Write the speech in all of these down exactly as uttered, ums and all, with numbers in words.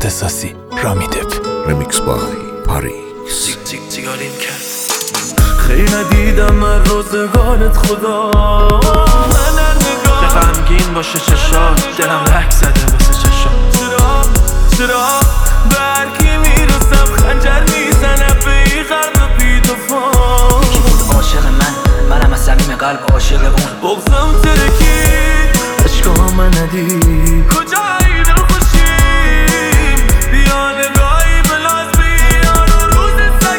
اختصاصی رامی دپ رمیکس بای پاریس. سیگاریم کرد خیلی ندیدم من روزگارت خدا، من نگاه که غمگین باشه چشات، دلم لک زده مثل چشات. چرا چرا برکی میرسم خنجر میزنه به این قلب بی دفاع. کی بود عاشق من؟ منم از صمیم قلب عاشق اون. بغضم ترکی عشقا من ندید کجایی دل خوشیم، بیا نگاهی بلاز بیان و روز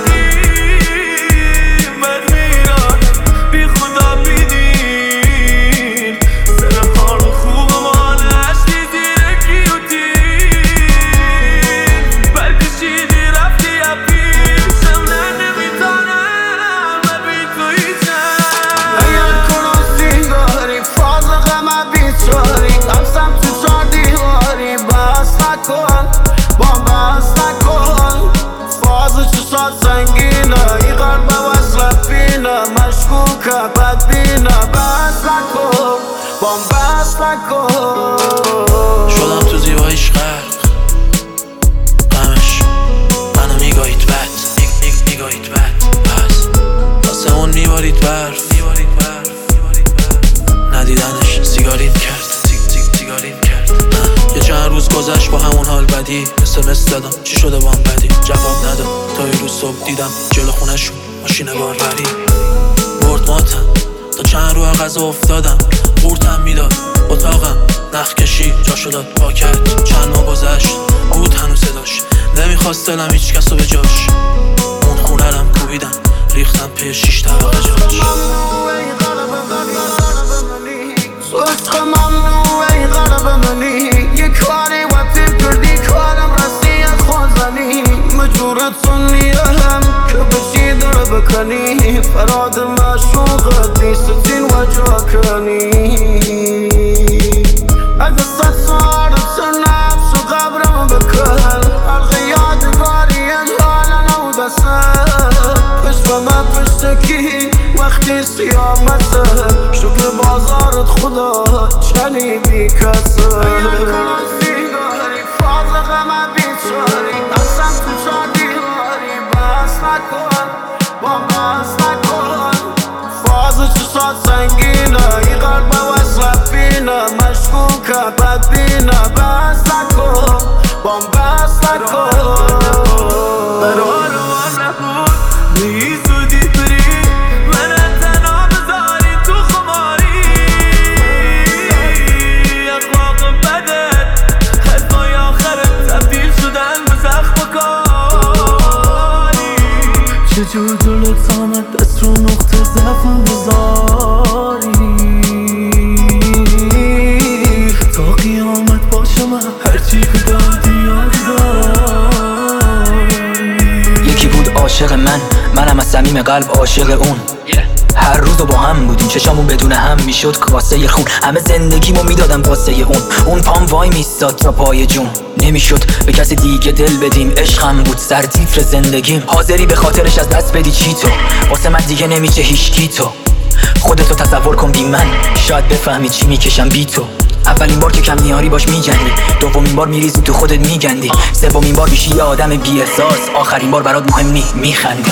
سگیم بد میران بی خدا بیدین سر حال خوب مال عشقی زیر گیوتین برکشیدی رفتی یا پیشم نه نمیتانم و بی تو هیچم. اگر کنم سیگاری فاز غمه بیچاری قبضم تو چار دیواری بس نکن با بس نکن فاز چشات سنگینه این قلب وصل بینه مشکوکه بدبینه بس نکن با بس نکن. شدم تو زیباییش غرق غمش منو میگاهید بد میگاهید بد پس واسه اون میبارید برف ندیدنش سیگاریم کرد سیگاریم کرد. یه چند روز گذشت با همون حال بدی اسمس دادم چی شده با هم بدی جواب نداد تا یه روز صبح دیدم جلو خونشون ماشین باربری برد ماتم تا چند رو غذا افتادم قورتم میداد اتاقم نخ کشی جاشو داد پاکت چند ماه گذشت بود هنوز صداش نمیخواست دلم هیچ کسو به جاش اون خونه رم کوبیدم ریختم پی شیش طبقه جاش. عشق ممنوع ای قلب منی یه کاری وقتی کردی کارم رسی از خوزنی مجبورتون میرم که بشی در بکنی فراد مشوقت نیستین و جا کنی اگه ست سارت نفس و قبرم بکن حلقه یادگاری این حالا نو دستم پشت به من پشتکی وقتی سیامته شکل بازارت خدا چنی بی کسه. اگر کنم سیگاری فاز غمه بیچاری قسم تو چار دیواری بس نکن با بس نکن فاز چشات سنگینه این قلب وصل بینه مشکوکه بدبینه بس نکن با بس نکن. قرار من نبود نیز زودی بری من تنها بذاری تو خماری اخلاق بدت حرفای آخرت تبدیل شدن به زخم کاری. چجور جلوت آمد دست رو نقطه ضعفم بذاری تا قیامت باشم هرچی که دادی یادگاری. یکی بود عاشق من منم از صمیم قلب عاشق اون. هر روز با هم بودیم چشامون بدون هم میشد کاسه خون همه زندگیمو میدادم واسه اون. اون پام وای میستاد تا پای جون نمیشد به کسی دیگه دل بدیم عشقم بود سر تیتر زندگیم. حاضری به خاطرش از دست بدی چی تو واسه من دیگه نمیشه هیچکی تو خودتو تصور کن بی من شاید بفهمی چی میکشم بی تو. اولین بار که کم میاری باش میجنگی دومین بار میریزی تو خودت میگندی سومین بار میشی یه آدم بی احساس آخرین بار برات مهم نی میخندی.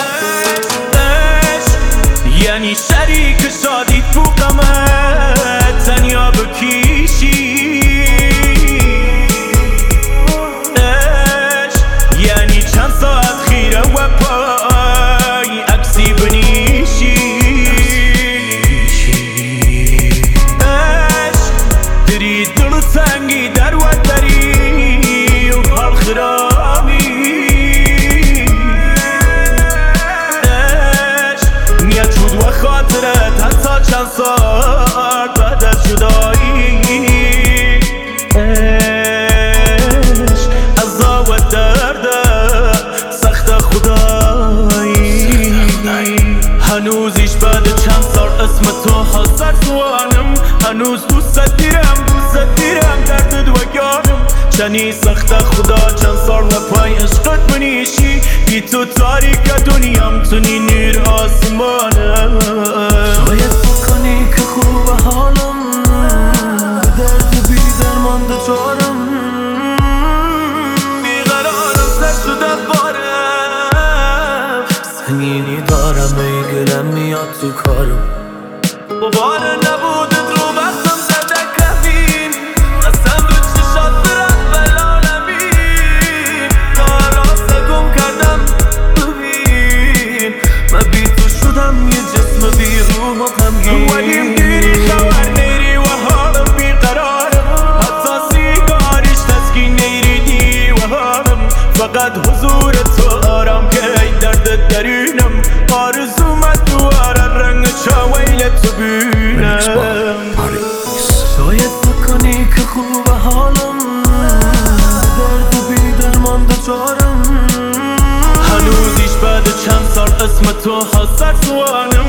یعنی شریک شادی تو غمت تنیا بکیشی یعنی چند ساعت خیره و پای عکسی بنیشی دری دل تنگی در و دری و حال خرامی نیت شد و خاطرت حتی چند سال بعد از جدایی عشق عذاب و درد سخت خدایی هنوزیش بعد چند سال اسم تو حاضر توانم هنوز دوست دیرم دوست دیرم درد دوگانم چنی سخت خدا چند سال و پای عشقت بنیشی بی تو تاریک دنیام تو نی نور آسمانم. شاید بکنی که خوب حالم به درد بی درمان دچارم بی سهمگینی دارم میگیرم میاد تو کارم باباره نبودت رو وقتم زده کمین قسم رو چشات برم بالعالمین ناراست گم کردم ببین من بی تو شدم یه جسم بی روح و غمگین ولیم دیری خبر نیری و حالم بیقرارم حتی سیگاریش تسکین نیریدی و حالم فقط حضور تو آرام که ای درد درینم آرزومت دواره رنگ چاویل تو بینم شاید بکنی که خوب حالم درد بی درمان دچارم هنوزیش بعد چند سال اسم تو حاضر سوانم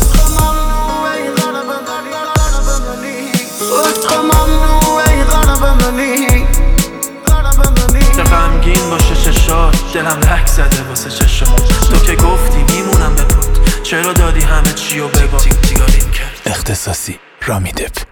چه غمگین باشه چشات دلم لک زده واسه چشات تو که گفتی میمونم به پات چرا دادی همه چی رو بگو تیگاریم کرد اختصاصی رامیدب.